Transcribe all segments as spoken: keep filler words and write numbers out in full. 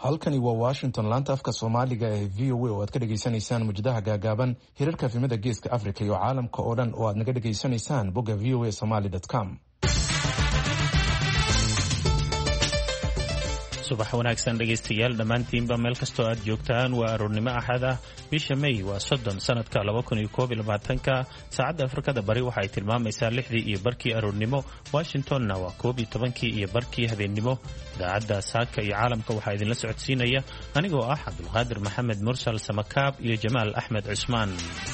halkani waa Washington, laanta afka Soomaaliga ee V O A oo aad ka dhageysanaysaan mujadaha gaagaaban hirarka efemada geeska Afrika iyo caalamka oo dhan oo aad naga dhageysanaysaan bogga v o a somali dot com. subax wanaagsan dhegaystayaal dhammaantiinba meel kastoo aad joogtaan waa aroornimo axad ah bisha May waa soddon sanadka laba kun iyo koob iyo labaatan-ka saacadda Afrikada Bari waxay tilmaamaysaa lixdii iyo barkii aroornimo Washingtonna waa koob iyo tobankii iyo barkii habeenimo idaacadda saaka iyo caalamka waxaa idinla socodsiinaya anigoo ah Cabdulqaadir Maxamed Mursal Samakaab iyo Jamaal Axmed Cusmaan.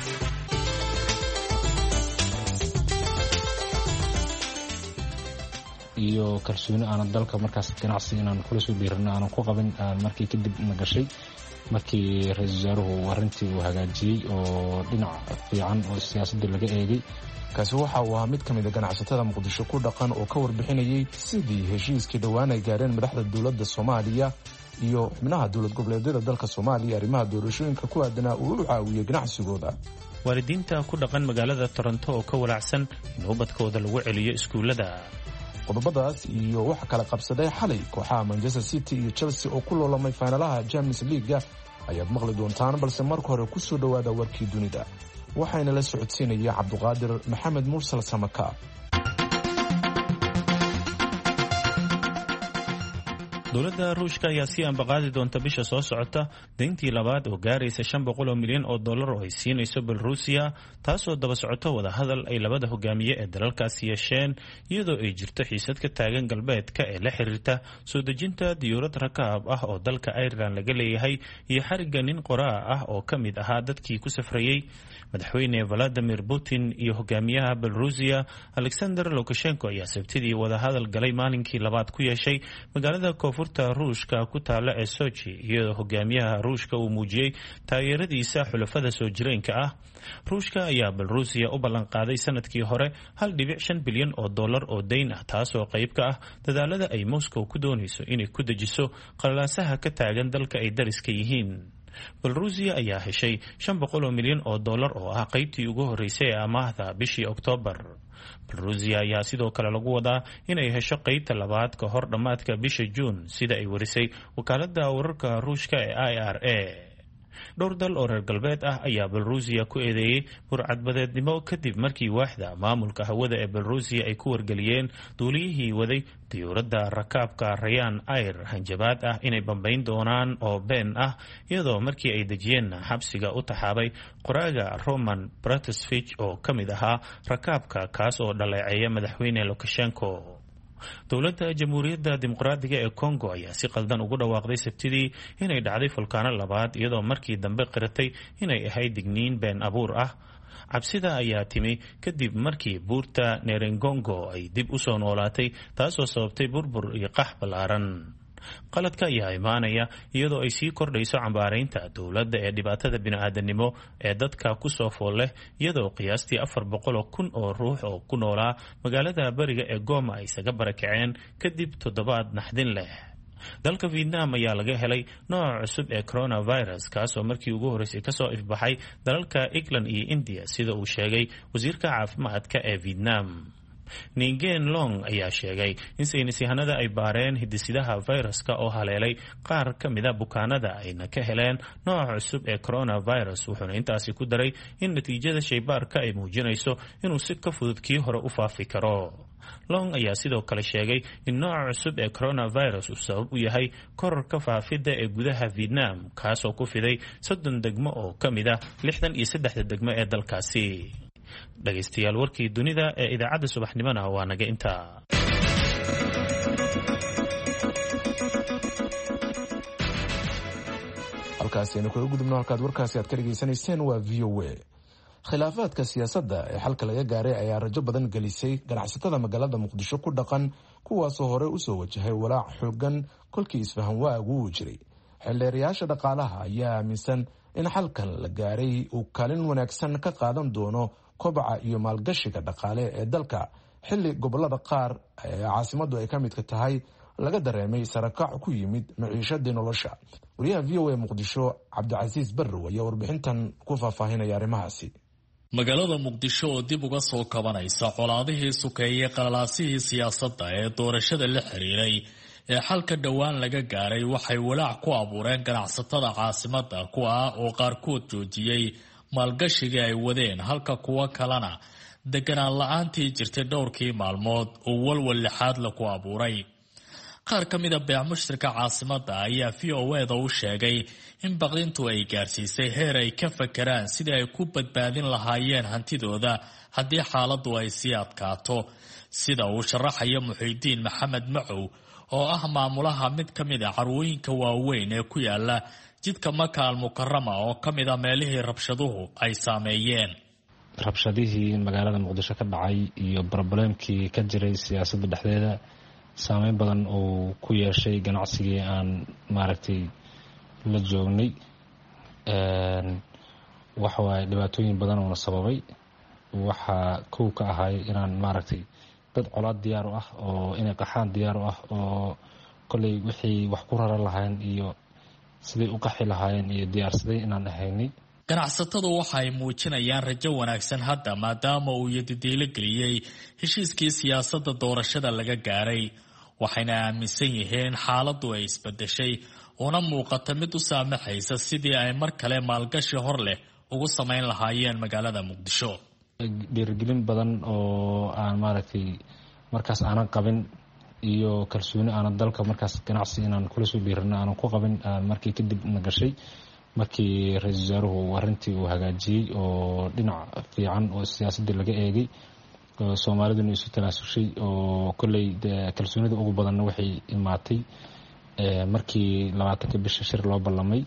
iyo kalsooni aan dalka markaas ganacsi inaan kula soo biirino aan ku qabin markii kadib na gashay markii ra'iisul wasaaruhu arrintii uu hagaajiyay oo dhinac fiican oo siyaasadda laga eegay. kaasi waxa uu ahaa mid ka mid ah ganacsatada Muqdisho ku dhaqan oo ka warbixinayay sidii heshiiskii dhawaan ay gaareen madaxda dowladda Soomaaliya iyo xubnaha dowlad goboleedyada dalka Soomaaliya arrimaha doorashooyinka ku aadanaa uu u caawiyay ganacsigooda. waalidiinta ku dhaqan magaalada Toronto oo ka walaacsan in ubadkooda lagu celiyo iskuulada. qodobadaas iyo waxa kala qabsaday xalay kooxaha Manchester City iyo Chelsea oo ku loolamay finalaha Champions League ayaad maqli doontaan, balse marka hore ku soo dhawaada warkii dunida waxayna la socodsiinaya Cabdulqaadir Maxamed Mursal Samakaab. dowladda Ruushka ayaa si ambaqaadi doonta bisha soo socota deyntii labaad oo gaaraysa shan boqol oo milyan oo dollar oo ay siinayso Belarusia, taasoo daba socota wada hadal ay labada hogaamiye ee dalalkaasi yeesheen iyadoo ay jirto xiisad ka taagan galbeedka ee la xiriirta soo dejinta diyuurad rakaab ah oo dalka Ireland laga leeyahay iyo xariga nin qoraa ah oo ka mid ahaa dadkii ku safrayay. madaxweyne Vladimir Putin iyo hogaamiyaha Belarusia Alexander Lukashenko ayaa sabtidii wada hadal galay maalinkii labaad ku yeeshay magaalada koonfurta Ruushka ku taala ee Sochi, iyadoo hogaamiyaha Ruushka uu muujiyay taageeradiisa xulafada soo jireenka ah. Ruushka ayaa Belarusia u ballan qaaday sanadkii hore hal dhibic shan bilyan oo dollar oo deyn ah, taasoo qayb ka ah dadaalada ay Moscow ku doonayso inay ku dejiso qalalaasaha ka taagan dalka ay dariska yihiin. Belarusia ayaa heshay shan boqol oo milyan oo dollar oo ah qaybtii ugu horeysay ee amaahda bishii Oktoobar. Belarusia ayaa sidoo kale lagu wadaa inay hesho qaybta labaad ka hor dhammaadka bisha Juun, sida ay warisay wakaaladda wararka Ruushka ee I R A. dhowr dal oo reer galbeed ah ayaa Belarusia ku eedeeyay burcadbadeednimo kadib markii waaxda maamulka hawada ee Belarusia ay ku wargeliyeen duuliyihii waday diyuuradda rakaabka Ryan Air hanjabaad ah inay bambayn doonaan oo been ah, iyadoo markii ay dejiyeen xabsiga u taxaabay qoraaga Roman Bratisevich oo ka mid ahaa rakaabka kaas oo dhaleeceeya madaxweyne Lukashenko. dowladda jamhuuriyadda dimuqraadiga ee Congo ayaa si qaldan ugu dhawaaqday sabtidii inay dhacday fulkaano labaad, iyadoo markii dambe qiratay inay ahayd digniin been abuur ah. cabsida ayaa timi kadib markii buurta Nerengongo ay dib u soo noolaatay, taasoo sababtay burbur iyo qax ballaaran. qaladka ayaa imaanaya iyadoo ay sii kordhayso cambaaraynta dowladda ee dhibaatada bini'aadanimo ee dadka ku soo fool leh, iyadoo qiyaastii afar boqol oo kun oo ruux oo ku noolaa magaalada bariga ee Goma ay isaga barakaceen kadib toddobaad naxdin leh. dalka Vietnam ayaa laga helay nooc cusub ee coronavirus, kaasoo markii ugu horeysay kasoo ifbaxay dalalka England iyo India, sida uu sheegay wasiirka caafimaadka ee Vietnam. Nguyen Long ayaa sheegay in saynisyahanada ay baareen hidisidaha viruska oo haleelay qaar ka mid a bukaanada ayna ka heleen nooc cusub ee coronavirus, wuxuuna intaasi ku daray in natiijada shaybaarka ay muujinayso inuu si ka fudud kii hore u faafi karo. Long ayaa sidoo kale sheegay in nooca cusub ee coronavirus uu sabab u yahay kororka faafidda ee gudaha Vietnam, kaasoo ku fiday soddon degmo oo ka mid ah lixdan iyo saddexda degmo ee dalkaasi. dhagaystayaal warkii dunida ee idaacadda subaxnimona waa naga intaa. halkaasi aynu kaga gudubno halkaad warkaasi aad ka dhageysanayseen waa V O A. khilaafaadka siyaasadda ee xalka laga gaaray ayaa rajo badan gelisay ganacsatada magaalada Muqdisho ku dhaqan, kuwaasoo hore usoo wajahay walaac xoogan kolkii isfahan waagu uu jiray. xildheerayaasha dhaqaalaha ayaa aaminsan in xalkan la gaaray uu kaalin wanaagsan ka qaadan doono kobaca iyo maalgashiga dhaqaale ee dalka, xilli gobolada qaar ee caasimadu ay ka midka tahay laga dareemay sarakac ku yimid maciishadii nolosha. wariyaha V O A Muqdisho Cabdicasiis Barrow ayaa warbixintan ku faahfaahinaya arrimahaasi. magaalada Muqdisho oo dib uga soo kabanaysa colaadihii sukeeyay qalalaasihii siyaasadda ee doorashada la xiriiray ee xalka dhowaan laga gaaray waxay walaac ku abuureen ganacsatada caasimadda kuwa oo qaarkood joojiyey maalgashiga ay wadeen halka kuwa kalena deganaan la-aantii jirtay dhowrkii maalmood oo walwal lixaad la ku abuuray. qaar ka mida beec mushtarka caasimadda ayaa v o e da u sheegay in baqdintu ay gaarsiisay heer ay ka fakeraan sidii ay ku badbaadin lahaayeen hantidooda haddii xaaladdu ay sii adkaato, sida uu sharaxaya Muxiidiin Maxamed Macow oo ah maamulaha mid ka mid a carwooyinka waaweyn ee ku yaala jidka Maka al-Mukarrama oo ka mid a meelihii rabshaduhu ay saameeyeen. rabshadihii magaalada Muqdisho ka dhacay iyo problemkii ka jiray siyaasadda dhexdeeda saameyn badan oo ku yeeshay ganacsigii aan maaragtay la joognay. waxa waaye dhibaatooyin badan oo na sababay. waxaa kow ka ahay inaan maaragtay dad colaad diyaar u ah oo inay qaxaan diyaar u ah oo kolley wixii wax ku raran lahayn iyo siday u qaxi lahaayeen iyo diyaarsaday inaan ahaynay. ganacsatadu waxa ay muujinayaan rajo wanaagsan hadda maadaama uu yadidiilo geliyey heshiiskii siyaasadda doorashada laga gaaray, waxayna aaminsan yihiin xaaladdu ay isbedeshay una muuqata mid u saamaxaysa sidii ay mar kale maalgashi hor leh ugu samayn lahaayeen magaalada Muqdisho. dhiirigelin badan oo aan maaragtay markaas aanan qabin iyo kalsooni aanan dalka markaas ganacsi inaan kula soo biirino aanan ku qabin markii kadib na gashay markii ra-iisul wasaaruhu arrintii uu hagaajiyey oo dhinac fiican oo siyaasaddii laga eegay oo soomaaliduna isu tanaasushay oo kolley kalsoonida ugu badanna waxay imaatay markii labaatankii bisha shir loo ballamay.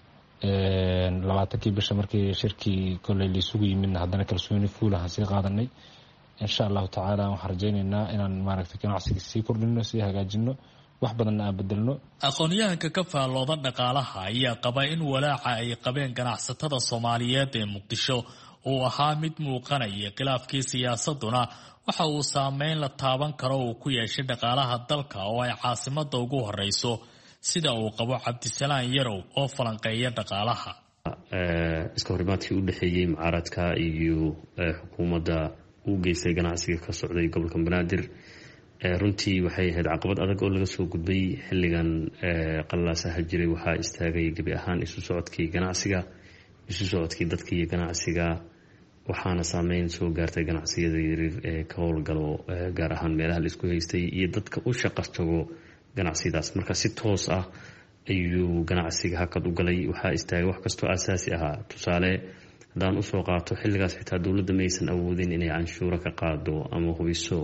labaatankii bisha markii shirkii kolley laysugu yimidna haddana kalsooni fuulahan sii qaadanay. insha allahu tacaala waxaan rajaynaynaa inaan maaragtay ganacsiga sii kordhino sii hagaajino wax badanna aan bedelno. aqoon-yahanka ka faallooda dhaqaalaha ayaa qaba in walaaca ay qabeen ganacsatada Soomaaliyeed ee Muqdisho uu ahaa mid muuqanaya. khilaafkii siyaasaduna waxa uu saameyn la taaban karo uu ku yeeshay dhaqaalaha dalka oo ay caasimadda ugu horeyso, sida uu qabo Cabdisalaan Yarow oo falanqeeya dhaqaalaha. iska horimaadkii u dhexeeyay mucaaradka iyo xukuumadda uu geystay ganacsiga ka socday gobolka Banaadir runtii waxay ahayd caqabad adag oo laga soo gudbay. xilligan qalaasaha jiray waxaa istaagay gebi ahaan isu socodkii ganacsiga isu socodkii dadka iyo ganacsiga, waxaana saameyn soo gaartay ganacsiyada yaryar ee ka howlgalo gaar ahaan meelaha la isku haystay iyo dadka u shaqo tago ganacsiyadaas. marka si toos ah ayuu ganacsiga hakad u galay. waxaa istaagay wax kastoo asaasi ahaa. tusaale haddaan usoo qaato xilligaas xitaa dowladda maysan awoodin inay canshuuro ka qaado ama hubiso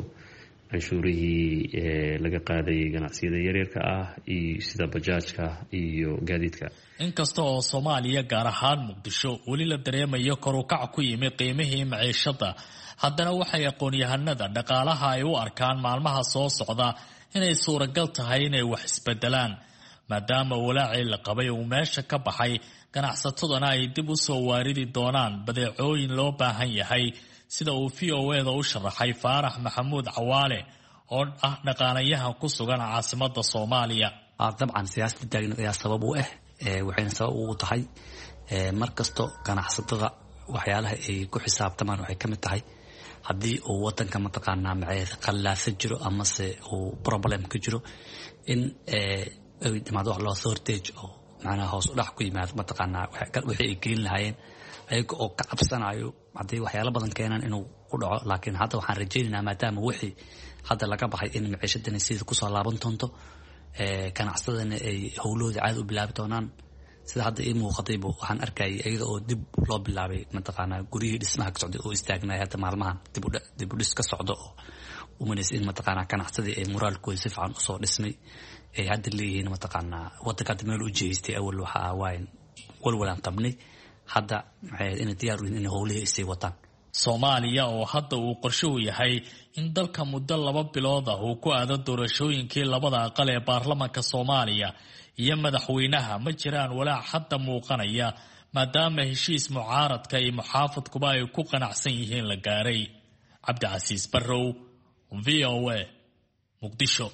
canshuurihii laga qaadayay ganacsiyada yaryarka ah iyo sida bajaajka iyo gaadiidka. inkasta oo Soomaaliya gaar ahaan Muqdisho weli la dareemayo kor u kac ku yimid qiimihii maciishada, haddana waxay aqoon-yahanada dhaqaalaha ay u arkaan maalmaha soo socda inay suuragal tahay inay wax isbedelaan maadaama walaacii la qabay uu meesha ka baxay. ganacsataduna ay dib u soo waaridi doonaan badeecooyin loo baahan yahay, sida uu v o e da u sharaxay Faarax Maxamuud Cawaale oo ah dhaqaalayahan ku sugan caasimadda Soomaaliya. dabcan siyaasadda taagneed ayaa sabab u ah waxayna sabab ugu tahay markasto ganacsatada waxyaalaha ay ku xisaabtamaan waxay ka mid tahay haddii uu wadanka mataqaanaa maceed qallaasa jiro ama se uu problem ka jiro in ay dhimaado wax loo soo horteejo oo macnaha hoos u dhac ku yimaado mataqaanaa wixii ay gelin lahaayeen ayaga oo ka cabsanayo haddii waxyaalo badan keenaan inuu ku dhaco. laakiin hadda waxaan rajaynaynaa maadaama wixii hadda laga baxay in maciishadana sidii kusoo laaban doonto, ganacsadana ay howlahooda caadi u bilaabi doonaan. sida hadda ii muuqatayba waxaan arkayay iyada oo dib loo bilaabay mataqaanaa guryihii dhismaha ka socday oo istaagnay hadda maalmahan dib u dhis ka socdo oo umanaysa in mataqaanaa ganacsadii ay moraalkooda si fiican usoo dhismay ay hadda leeyihiin mataqaanaa wadanka hadda meel u jeestay awal waxa waayn walwalaan qabnay hadda maxay inay diyaar u yihiin inay howlihii isii wataan. Soomaaliya oo hadda uu qorshuhu yahay in dalka muddo laba bilood ah uu ku aado doorashooyinkii labada aqal ee baarlamaanka Soomaaliya iyo madaxweynaha ma jiraan walaac hadda muuqanaya maadaama heshiis mucaaradka iyo muxaafadkuba ay ku qanacsan yihiin la gaaray. Cabdicasiis Barrow, V O A, Muqdisho.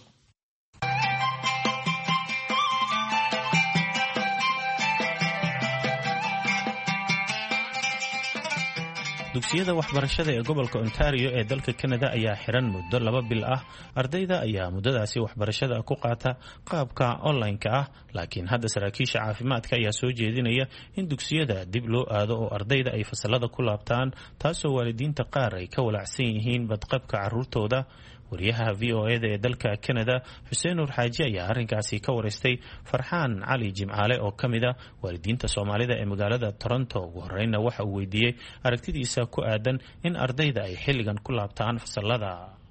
dugsiyada waxbarashada ee gobolka ontario ee dalka kanada ayaa xiran muddo laba bil ah. ardayda ayaa muddadaasi waxbarashada ku qaata qaabka online-ka ah, laakiin hadda saraakiisha caafimaadka ayaa soo jeedinaya in dugsiyada dib loo aado oo ardayda ay fasalada ku laabtaan, taasoo waalidiinta qaar ay ka walacsan yihiin badqabka caruurtooda. wariyaha v o e da ee dalka kanada xuseen nuur xaaji ayaa arrinkaasi ka wareystay farxaan cali jimcaale oo ka mid a waalidiinta soomaalida ee magaalada toronto. ugu horeyna waxa uu weydiiyey aragtidiisa ku aadan in ardayda ay xilligan ku laabtaan fasalada.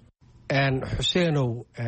xuseenow,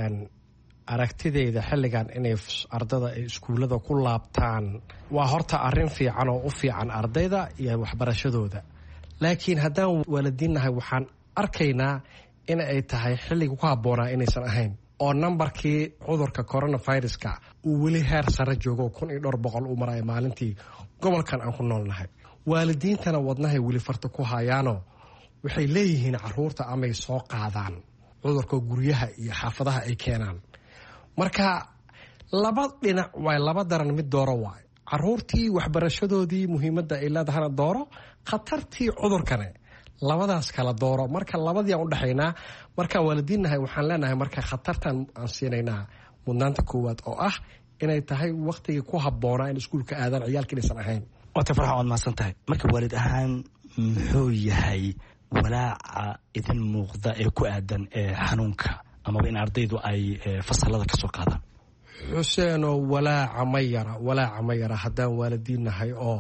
aragtideyda xilligan inay ardada ay iskuullada ku laabtaan waa horta arrin fiican oo u fiican ardayda iyo waxbarashadooda, laakiin haddaan waalidiinnahay waxaan arkaynaa in ay tahay xilliga ku habboonaa inaysan ahayn, oo nambarkii cudurka coronaviruska uu weli heer sare joogo kun iyo dhowr boqol uu maraya maalintii gobolkan aan ku noolnahay. waalidiintana wadnahay weli farta ku hayaanoo waxay leeyihiin caruurta amay soo qaadaan cudurka guryaha iyo xaafadaha ay keenaan. marka laba dhinac waay, laba daran mid dooro waay. caruurtii waxbarashadoodii muhiimadda ay leedahana dooro, khatartii cudurkane labadaas kala dooro. marka labadii aan u dhexaynaa. markaan waalidiinnahay waxaan leenahay marka khatartan aan siinaynaa mudnaanta koowaad oo ah inay tahay wakhtigii ku habboonaa in iskuulka aadaan ciyaalka inaysan ahayn. waata farxan waad mahadsan tahay. marka waalid ahaan muxuu yahay walaaca idin muuqda ee ku aadan xanuunka amaba in ardaydu ay fasalada ka soo qaadaan? xuseenoo walaaca ma yara walaaca ma yara haddaan waalidiinnahay, oo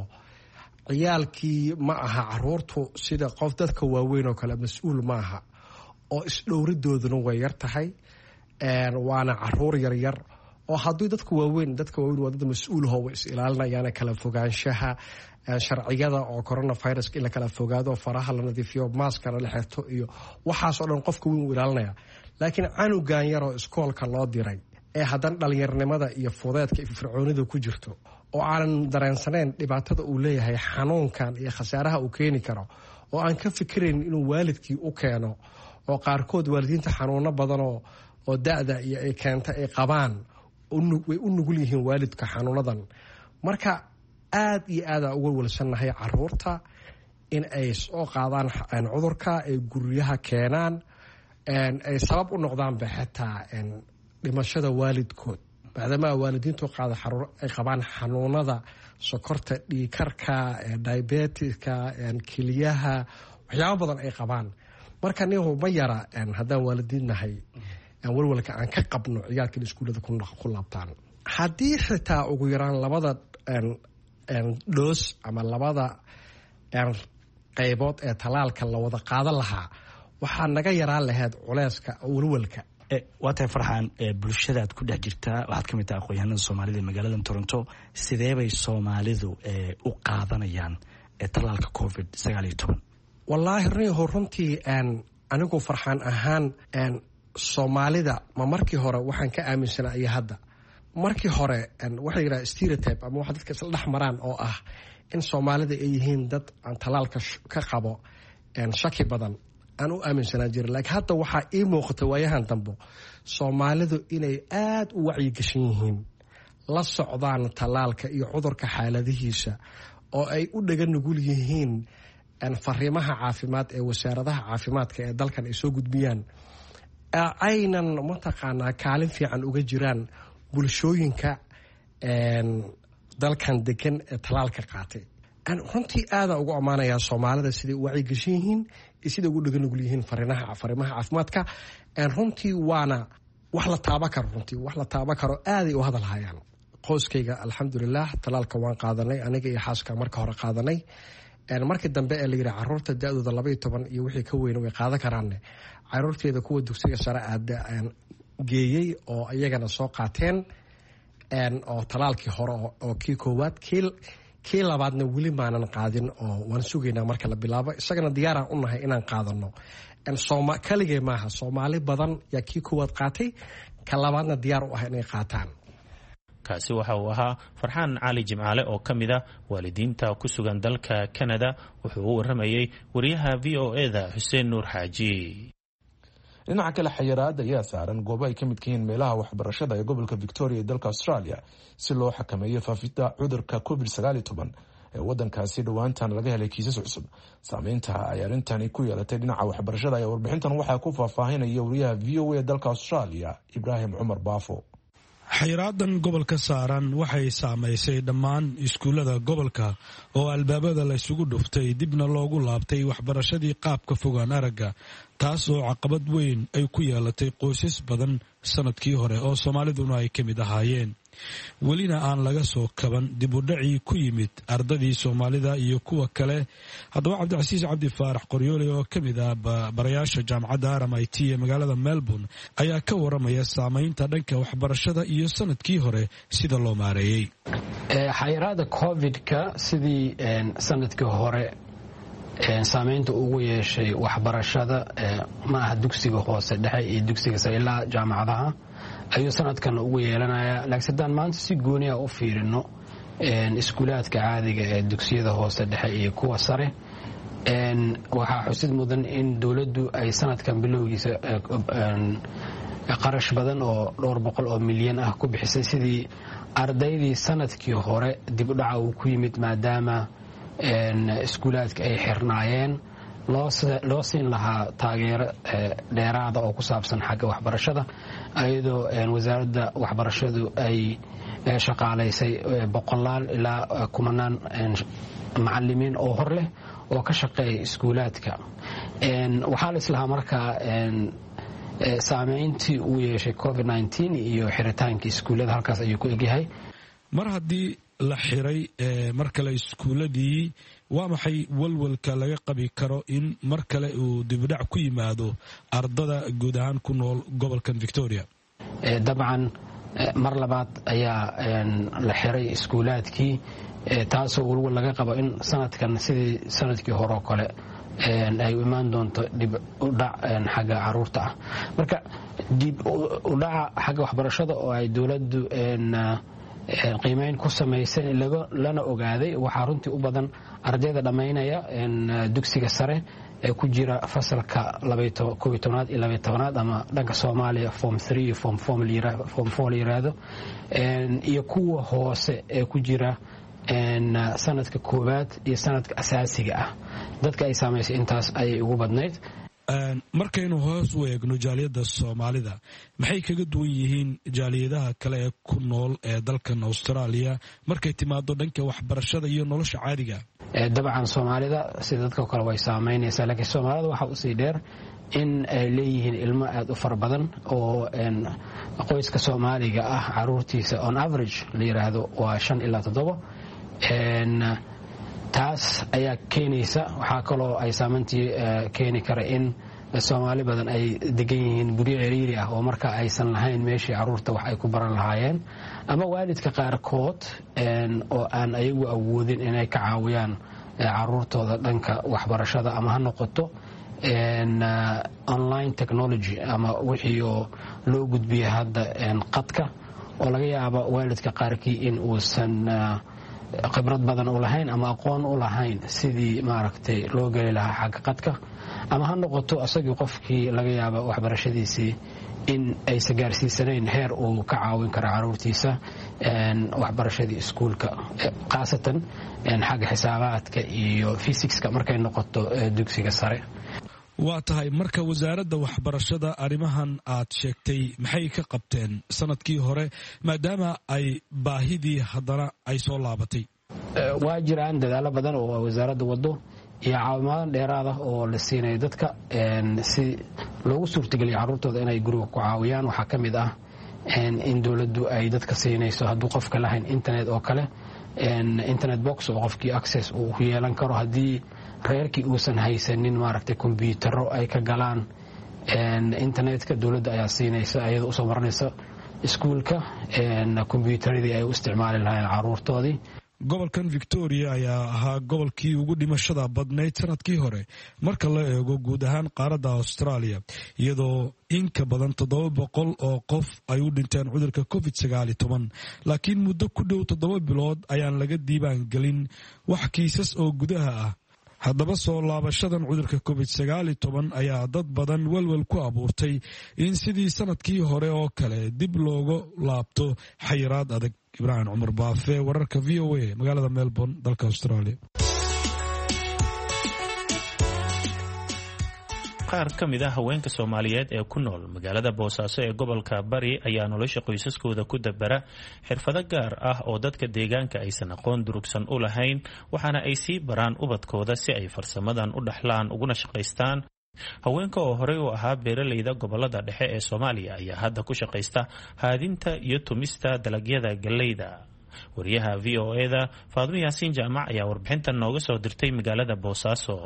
ciyaalkii ma aha caruurtu sida qof dadka waaweyn oo kale mas-uul maaha, oo isdhowridooduna way yar tahay. waana caruur yaryar oo haddii dadka waaweyn dadka waaweyn waa dad mas-uulahoo way is ilaalinayaan kala fogaanshaha, sharciyada oo coronavirus in la kala fogaado, faraha la nadiifiyo, maaskana la xirto iyo waxaasoo dhan qofka weyn u ilaalinaya. laakiin canugan yaroo iskoolka loo diray ee haddana dhallinyarnimada iyo fudeedka iyo fircoonida ku jirto, oo aanan dareensanayn dhibaatada uu leeyahay xanuunkan iyo khasaaraha uu keeni karo, oo aan ka fikirayn inuu waalidkii u keeno, oo qaarkood waalidiinta xanuuno badanoo oo da-da iyo ay keenta ay qabaan way u nugul yihiin waalidka xanuunadan. marka aad iyo aada uga walsannahay caruurta in ay soo qaadaan cudurka, ay guryaha keenaan, ay sabab u noqdaanba xitaa dhimashada waalidkood, maadaama waalidiintu qaada ay qabaan xanuunada sokorta, dhiikarka, diabetiska, keliyaha, waxyaabo badan ay qabaan. marka nihu ma yara haddaan waalidiinnahay walwalka aan ka qabno ciyaalkan iskuullada ku laabtaan. haddii xitaa ugu yaraan labada dhoos ama labada qaybood ee talaalka la wada qaadan lahaa, waxaa naga yaraan lahayd culeyska walwalka. waa tahay farxaan, bulshadaad ku dhex jirtaa, waxaad ka mid tahay aqoon-yahanada soomaalida ee magaalada toronto. sideebay soomaalidu u qaadanayaan talaalka covid sagaal iyo toban? wallaahi rniho runtii anigu farxaan ahaan soomaalida ma markii hore waxaan ka aaminsanaa iyo hadda. markii hore waxa la yidhaha stereotype ama waxa dadka isla dhex maraan oo ah in soomaalida ay yihiin dad aan talaalka ka qabo shaki badan aan u aaminsanaa jirin. laakiin hadda waxaa ii muuqata waayahan dambe soomaalidu inay aada u wacyigashan yihiin, la socdaan talaalka iyo cudurka xaaladihiisa, oo ay u dhaga nugul yihiin fariimaha caafimaad ee wasaaradaha caafimaadka ee dalkan ay soo gudbiyaan, aynan mataqaanaa kaalin fiican uga jiraan bulshooyinka dalkan degan ee talaalka qaatay. runtii aada ugu ammaanayaa soomaalida siday u wacyigashan yihiin iyo siday ugu dhaga nugul yihiin fariimaha caafimaadka. runtii waana wax la taaba karo runtii wax la taaba karo aaday u hadal hayaan. qoyskayga alxamdulilah talaalka waan qaadanay, aniga iyo xaaska marka hore qaadanay. markii dambe ee la yidhi caruurta da-dooda labaiyo toban iyo wixii ka weyna way qaadan karaanne, caruurteeda kuwa dugsiga sare aada geeyey oo iyagana soo qaateen, oo talaalkii hore oo kii koowaad, kii labaadna weli maanan qaadin oo waan sugaynaa marka la bilaabo. isagana diyaaraan u nahay inaan qaadano. kaligee maaha, soomaali badan yaa kii koowaad qaatay, ka labaadna diyaar u ah inay qaataan. kaasi waxa uu ahaa farxaan cali jimcaale oo ka mid a waalidiinta ku sugan dalka kanada. wuxuu u waramayey wariyaha v o e da xuseen nuur xaaji. dhinaca kale xayiraad ayaa saaran goobo ay ka midka yihiin meelaha waxbarashada ee gobolka victoria ee dalka australia si loo xakameeyo faafidda cudurka covid sagaal iyo toban ee wadankaasi dhowaantan laga helay kiisas cusub. saameynta ay arrintani ku yeelatay dhinaca waxbarashada ayaa warbixintan waxaa ku faahfaahinaya wariyaha v o a dalka Australia Ibraahim Cumar Baafo. xayraadan gobolka saaran waxay saamaysay dhammaan iskuullada gobolka oo albaabada la isugu dhuftay dibna loogu laabtay waxbarashadii qaabka fogaan aragga, taas oo caqabad weyn ay ku yeelatay qoysas badan sanadkii hore oo Soomaaliduna ay ka mid ahaayeen. welina aan laga soo kaban dib u dhacii ku yimid ardadii Soomaalida iyo kuwa kale. haddaba Cabdicasiis Cabdi Faarax Qoryoole oo ka mid ah barayaasha jaamacadda R M I T ee magaalada Melbourne ayaa ka waramaya saamaynta dhanka waxbarashada iyo sanadkii hore sida loo maareeyay. xayiraada covid-ka sidii sanadkii hore saamaynta ugu yeeshay waxbarashada ma aha dugsiga hoose dhexe iyo dugsiga sare ilaa jaamacadaha ayuu sanadkan ugu yeelanayaa. laakiin haddaan maanta si gooni ah u fiirino iskuulaadka caadiga ee dugsiyada hoose dhexe iyo kuwa sare, waxaa xusid mudan in dowladdu ay sanadkan bilowgiisa qarash badan oo dhowr boqol oo milyan ah ku bixisay sidii ardaydii sanadkii hore dib u dhaca uu ku yimid maadaama iskuulaadka ay xirnaayeen loo siin lahaa taageero dheeraada oo ku saabsan xagga waxbarashada, ayadoo wasaaradda waxbarashadu ay shaqaalaysay boqolaal ilaa kumanaan macalimiin oo hor leh oo ka shaqeeya iskuulaadka. waxaa la islahaa markaa saameyntii uu yeeshay covid nineteen iyo xiritaankii iskuullada halkaas ayuu ku egyahay. mar haddii la xiray mar kale iskuuladii, waa maxay walwalka laga qabi karo in mar kale uu dibdhac ku yimaado ardada guud ahaan ku nool gobolkan Victoria? dabcan mar labaad ayaa la xiray iskuulaadkii, taasoo walwal laga qabo in sanadkan sidii sanadkii hore oo kale ay u imaan doonto dib u dhac xagga caruurta ah. marka dib u dhaca xagga waxbarashada oo ay dowladdu qiimeyn ku samaysay lana ogaaday waxaa runtii u badan ardayda dhammaynaya dugsiga sare ee ku jira fasalka koob iyo tobnaad iyo labaiyo tobnaad ama dhanka Soomaaliya form three iyo form four la yiraahdo, iyo kuwa hoose ee ku jira sanadka koowaad iyo sanadka asaasiga ah. dadka ay saamaysay intaas ayay ugu badnayd. markaynu hoos u eegno jaaliyadda Soomaalida, maxay kaga duwan yihiin jaaliyadaha kale ee ku nool ee dalkan Australia markay timaado dhanka waxbarashada iyo nolosha caadiga? dabcan Soomaalida sida dadka kale way saameynaysaa, laakiin Soomaalida waxa u sii dheer in ay leeyihiin ilmo aad u fara badan oo qoyska Soomaaliga ah caruurtiisa on average la yiraahdo waa shan ilaa toddoba. taas ayaa keenaysa, waxaa kaloo ay saameyntii keeni kara in Soomaali badan ay degan yihiin guryo ciriiri ah oo marka aysan lahayn meeshii caruurta wax ay ku baran lahaayeen, ama waalidka qaarkood oo aan ayagu awoodin inay ka caawiyaan caruurtooda dhanka waxbarashada, ama ha noqoto online technology ama wixii oo loo gudbiya hadda qadka, oo laga yaabo waalidka qaarkii in uusan khibrad badan u lahayn ama aqoon u lahayn sidii maaragtay loo geli lahaa xagga qadka, ama ha noqoto asagii qofkii laga yaaba waxbarashadiisii in aysan gaarsiisanayn heer uu ka caawin karo caruurtiisa waxbarashadii iskuulka, khaasatan xagga xisaabaadka iyo fisikska markay noqoto dugsiga sare. waa tahay marka wasaaradda waxbarashada arrimahan aad sheegtay maxay ka qabteen sanadkii hore maadaama ay baahidii haddana ay soo laabatay? waa jiraan dadaalo badan oo wasaaradda wado iyo caawimaad dheeraad ah oo la siinayo dadka si loogu suurtageliyo caruurtooda inay guriga ku caawiyaan. waxaa ka mid ah in dowladdu ay dadka siinayso hadduu qofka lahayn internet oo kale internet box oo qofkii access uu ku yeelan karo haddii reerkii uusan haysanin maaragtay kombiyuutarro ay ka galaan internetka. dowladda ayaa siinaysa ayada usoo marinaysa iskuulka kombiyuutaradii ay u isticmaali lahayn caruurtoodii. gobolkan Victoria ayaa ahaa gobolkii ugu dhimashada badnayd sanadkii hore marka la eego guud ahaan qaaradda Australia, iyadoo in ka badan toddoba boqol oo qof ay u dhinteen cudurka covid sagaal iyo toban, laakiin muddo ku dhow toddoba bilood ayaan laga diiwaan gelin wax kiisas oo gudaha ah. haddaba soo laabashadan cudurka covid sagaal iyo toban ayaa dad badan walwal ku abuurtay in sidii sanadkii hore oo kale dib looga laabto xayiraad adag. ibraahim cumar baafe, wararka v o a magaalada Melbourne, dalka Australia. qaar ka mid ah haweenka Soomaaliyeed ee ku nool magaalada Boosaaso ee gobolka Bari ayaa nolosha qoysaskooda ku dabara xirfado gaar ah oo dadka deegaanka aysan aqoon durugsan u lahayn, waxaana ay sii baraan ubadkooda si ay farsamadan u dhaxlaan uguna shaqaystaan. haweenka oo horey u ahaa beeralayda gobolada dhexe ee Soomaaliya ayaa hadda ku shaqaysta haadinta iyo tumista dalagyada galeyda. wariyaha V O A da Faadmo Yaasiin Jaamac ayaa warbixintan nooga soo dirtay magaalada Boosaaso.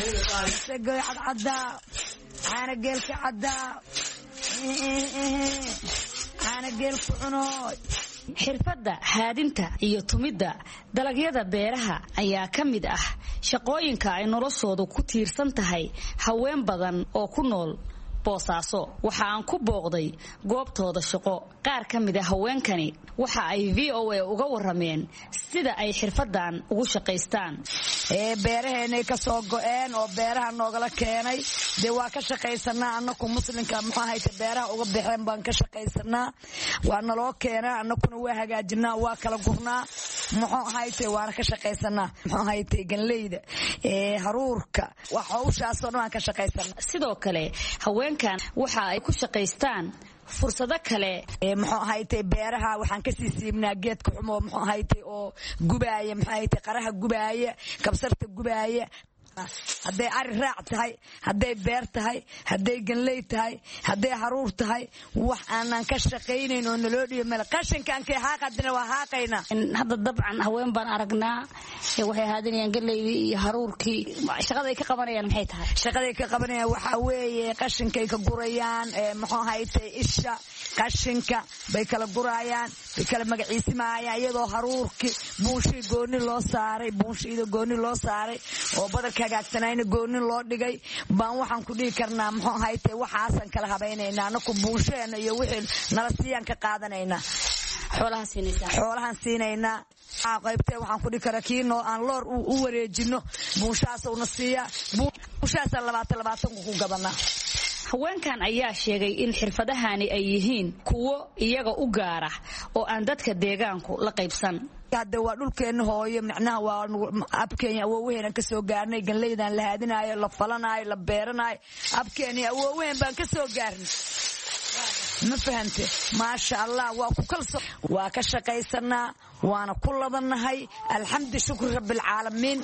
xirfadda haadinta iyo tumidda dalagyada beeraha ayaa ka mid ah shaqooyinka ay noloshoodu ku tiirsan tahay haween badan oo ku nool Boosaaso. waxa aan ku booqday goobtooda shaqo. qaar ka mid ah haweenkani waxa ay V O A uga warameen sida ay xirfadan ugu shaqaystaan. ee beeraheena ka soo go'een oo beeraha noogala keenay de waa ka shaqaysanaa annagu muslimka maxaa hayta beeraha uga bixeen baan ka shaqaysanaa. waa naloo keenaa annaguna waa hagaajinaa waa kala gurnaa maxaa hayta waana ka shaqaysanaa maxaa hayta ganleyda ee haruurka wax hawshaas oo dhan ka shaqaysanaa. sidoo kale haweenkan waxa ay ku shaqaystaan fursado kale ee maxaa haytay beeraha waxaan ka sii siibnaa geedka xumo maxaa haytay oo gubaaya maxaa haytay qaraha gubaaya kabsarta gubaaya hadday ari raac tahay hadday beer tahay hadday ganley tahay hadday haruur tahay wax aanan ka shaqaynayn oo naloo dhiyo meel qashinkan kay haaqadina waa haaqayna. hadda dabcan haween baan aragnaa waxay haadinayaan ganleydii iyo haruurkii. shaqada ay ka qabanayaan maxay tahay? shaqada ay ka qabanayaan waxa weeye qashinkay ka gurayaan ee maxaa haytay isha qashinka bay kala gurayaan bay kala magaciisimayaan iyadoo haruurkii buushii gooni loo saaray buushida gooni loo saaray oo badarka hagaagsanayna gooni loo dhigay baan waxaan ku dhigi karnaa maxaa haytay waxaasan kala habaynaynaa anaku buusheena iyo wixii nala siiyaan ka qaadanaynaa. xoolaha siinaysaa xoolahan siinaynaa qaybtee waxaan ku dhigi karaa kiino aan loor u wareejino buushaas una siiya buushaas labaatan labaatan ku gadanaa. haweenkan ayaa sheegay in xirfadahani ay yihiin kuwo iyaga u gaar ah oo aan dadka deegaanku la qaybsan. hadda waa dhulkeena hooyo macnaha waa abkeena awooweena ka soo gaarnay ganleydan la haadinaayo la falanayo la beeranayo abkeena awooween baan ka soo gaarnay. ma fahante maasha Allah waa ku kalso waa ka shaqaysanaa waana ku ladanahay alxamdu shukr rabbil caalamiin.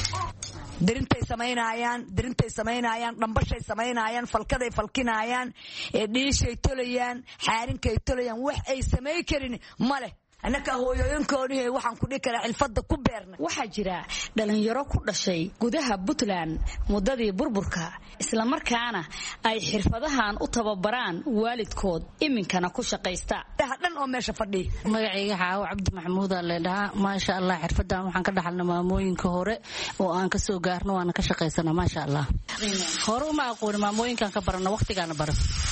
dirintay samaynayaan dirintay samaynayaan dhambashay samaynayaan falkaday falkinayaan ee dhiishay tolayaan xaarinkay tolayaan wax ay samay karin male. anaka hooyooyinkoodii waxaan ku dhigi karaa xilfada ku beernay. waxaa jira dhalinyaro ku dhashay gudaha Puntland muddadii burburka isla markaana ay xirfadahan u tababaraan waalidkood iminkana ku shaqaysta. dhan oo meesha fadhi magacayga Xaawo Cabdi Maxamuud leedaha maasha Allah xirfadan waxaan ka dhaxalnay maamooyinka hore oo aan ka soo gaarno waan ka shaqaysanaa maasha Allah. hore ma aqoon maamooyinkan ka barana waqtigaana bar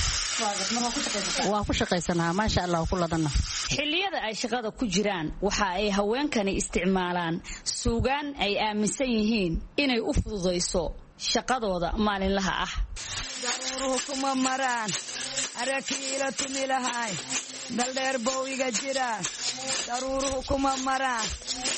waa ku shaqaysanaa maasha Allah ku ladana. xilliyada ay shaqada ku jiraan waxa ay haweenkani isticmaalaan suugaan ay aaminsan yihiin inay u fududeyso shaqadooda maalinlaha ah. daruuruhu kuma maraan arakiila tumilahay daldheer boowiga jira daruuruhu kuma maraan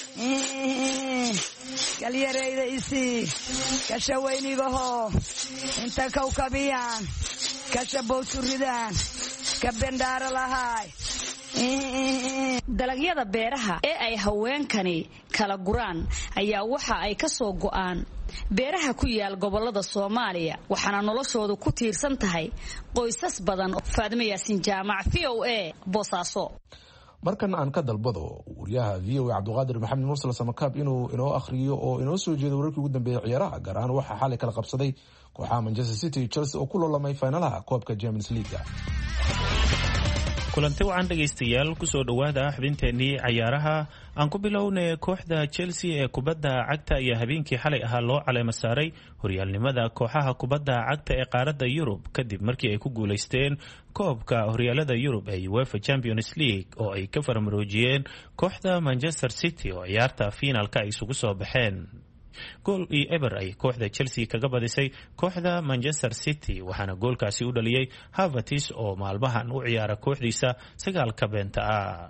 galyareyda isii kasha weynigaho inta kawkabiyaan kasha bowsuridaan ka bendhaara lahay. dalagyada beeraha ee ay haweenkani kala guraan ayaa waxa ay ka soo go'aan beeraha ku yaal gobolada Soomaaliya waxaana noloshoodu ku tiirsan tahay qoysas badan. Faadmo Yaasiin Jaamac V O A Boosaaso. markan aan ka dalbado wariyaha V O A Cabdiqaadir Maxamed Mursal Samakaab inuu inoo akhriyo oo inoo soo jeedo wararkii ugu dambeeyay ciyaaraha gaar ahaan waxa xalay kala qabsaday kooxaha Manchester City iyo Chelsea oo ku loolamay finalaha koobka Champions League. kulanti wacan dhagaystayaal kusoo dhawaada xubinteenii ciyaaraha. aan ku bilownay kooxda Chelsea ee kubadda cagta ayaa habeenkii xalay ahaa loo caleema saaray horyaalnimada kooxaha kubadda cagta ee qaaradda Yurub kadib markii ay ku guuleysteen koobka horyaalada Yurub ee UEFA Champions League oo ay ka farmaroojiyeen kooxda Manchester City oo ciyaarta finalka ay isugu soo baxeen. gool iyo eber ay kooxda Chelsea kaga badisay kooxda Manchester City waxaana goolkaasi u dhaliyay Havertz oo maalmahan u ciyaara kooxdiisa sagaalka beenta ah.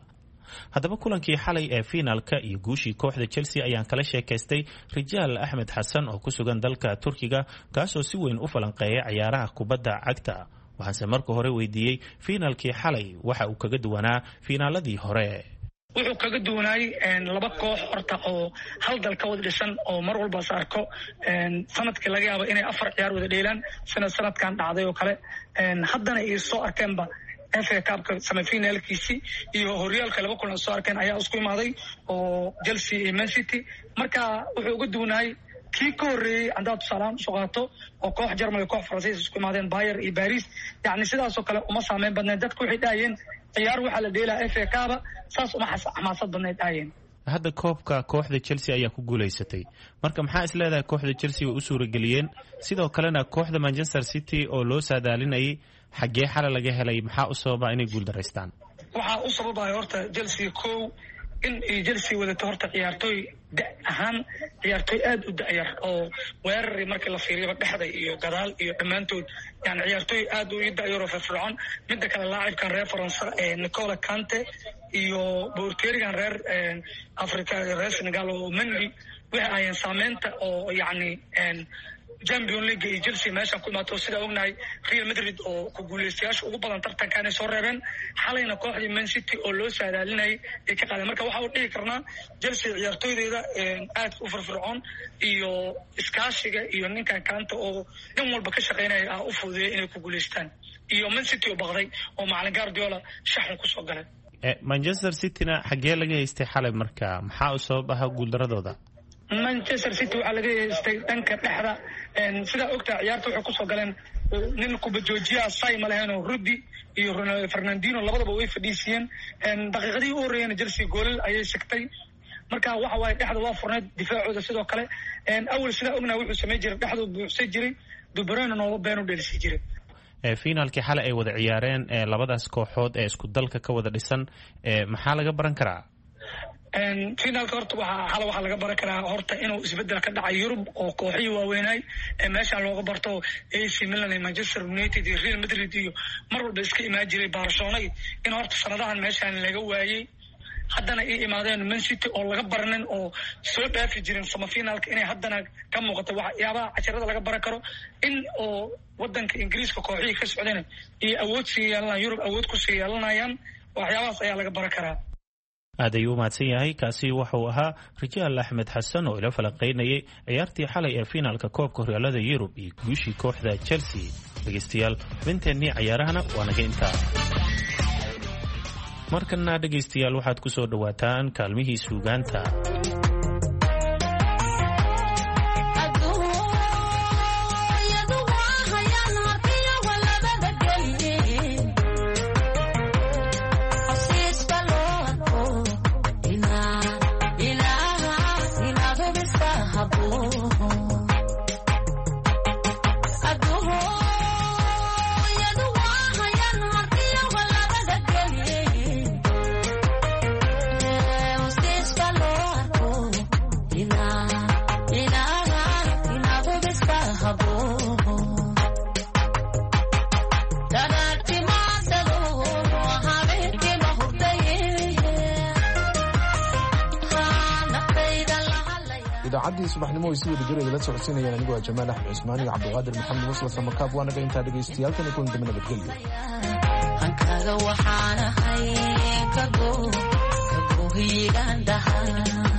haddaba kulankii xalay ee fiinaalka iyo guushii kooxda Chelsea ayaan kala sheekaystay Rijaal Axmed Xasan oo ku sugan dalka Turkiga kaasoo si weyn u falanqeeyay ciyaaraha kubadda cagta waxaanse marka hore weydiiyey fiinaalkii xalay waxa uu kaga duwanaa fiinaaladii hore wuxuu kaga duwanaay laba koox horta oo hal dal ka wada dhisan oo mar walba saarko sanadkii laga yaabo inay afar ciyaar wada dheelaan sanad sanadkan dhacday oo kale haddana ay soo arkeenba F A Cup semifinalkiisii iyo horyaalka laba kulan soo arkeen ayaa isku imaaday oo Chelsea iyo Man City marka wuxuu uga duwanaay kii ka horreeyay andaad salaam soo qaato oo koox Jarmal iyo koox Faransiis isku imaadeen Bayern iyo Paris yani sidaas oo kale uma saameyn badnaan dadku waxay dhaayeen ciyaar waxa la dheelaa F A Cup saas uma xamaasad badnayd dhaayeen hadda koobka kooxda Chelsea ayaa ku guuleysatay marka maxaa is leedahay kooxda Chelsea oo u suurageliyeen sidoo kalena kooxda Manchester City oo loo saadaalinayay xagee xal laga helay maxaa u sababa inay guul dareystaan waxa u sababay horta Chelsea ko in ay Chelsea wadato horta ciyaartoy ahaan ciyaartoy aad u da'yar oo weerar markii la fiiriyo dhexda iyo gadaal iyo dhamaantood yani ciyaartoy aad u da'yar oo firfircoon mid kale laacibkan reer Faransa ee Nicola Kante iyo boorteerigan reer Afrika reer Senegal oo Mendy waxa ay saameynta oo yani Champions League iyo Chelsea meesha ku imaato sida ognahay Real Madrid oo ku guuleystayaasha ugu badan tartankan ay soo reebeen xalayna kooxda Man City oo loo saadaalinay ay ka qaadeen marka waxa uu dhihi karnaa Chelsea ciyaartoydeeda aad u firfircoon iyo iskaashiga iyo ninkan Kante oo dhan walba ka shaqeynaya ah u fududeeyay inay ku guuleystaan iyo Man City oo baqday oo macallin Guardiola shaxan ku soo galay Manchester City-na xagee laga haystay xalay marka maxaa u sabab ah guul daradooda Manchester City waxa laga yeestay dhanka dhexda sida ogta ciyaarta waxa ku soo galeen nin kuba joojiya say malahano Rudi iyo Fernandinho labadaba way fadhiisiyeen daqiiqadii u horeeyeen Chelsea gool ayay sigtay marka waxa way dhexda waa furneed difaacooda sidoo kale awal sida ogna wuxuu sameey jiray dhexda buuxsay jiray De Bruyne oo been u dheelsi jiray ee finaalkii xalay ay wada ciyaareen ee labadaas kooxood ee isku dalka ka wada dhisan ee maxaa laga baran karaa finaalka horta waxa xal waxa laga baran karaa horta inuu isbedel ka dhacay Yurub oo kooxihii waaweynay ee meesha looga barto A C Milan iyo Manchester United iyo Real Madrid iyo mar walba iska imaan jiray Barcelona in horta sanadahan meeshan laga waayay haddana ay imaadeen Man City oo laga baranin oo soo dhaafi jirin semifinalka inay haddana ka muuqato waxyaabaha casharada laga baran karo in oo wadanka Ingiriiska kooxihii ka socdeen iyo awood sii yeelanayaan Yurub awood ku sii yeelanayaan waxyaabahaas ayaa laga baran karaa aad ayuu mahadsan yahay kaasi wuxuu ahaa Rijaal Axmed Xasan oo ila falanqeynayay ciyaartii xalay ee finaalka koobka horyaalada Yurub iyo guushii kooxda Chelsea dhageystayaal xubinteenii ciyaarahana waa naga intaa markana dhageystayaal waxaad ku soo dhawaataan kaalmihii suugaanta idaacadii subaxnimo ay si wada jir idila socodsiinayaan anigu waa Jamaal Axmed Cusmaan iyo Cabdiqaadir Maxamed Wasla Samakaab waana ka intaa dhageystayaal kan ku inta nabadgelyo ankaga waxaan ahay kago kago hiigan dhahay